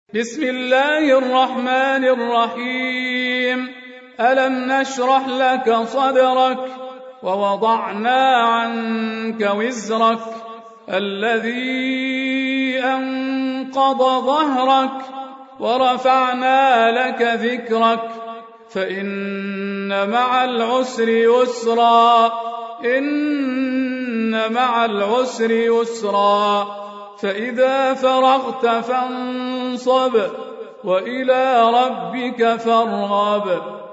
بسم الله الرحمن الرحيم. ألم نشرح لك صدرك ووضعنا عنك وزرك الذي أنقض ظهرك ورفعنا لك ذكرك فإن مع العسر يسرا إن مع العسر يسرا فإذا فرغت فانصب وإلى ربك فارغب.